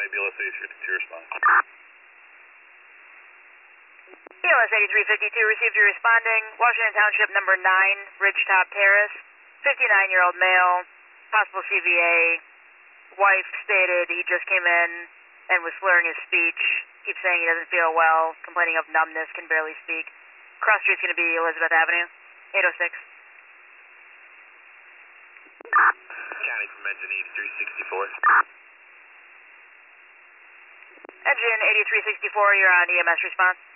BLS 8352 response. BLS 8352 received you responding. Washington Township number 9, Ridgetop Terrace. 59-year-old male, possible CVA. Wife stated he just came in and was slurring his speech. Keeps saying he doesn't feel well, complaining of numbness, can barely speak. Cross street's going to be Elizabeth Avenue, 806. County from engine 8364. Engine 8364, you're on EMS response.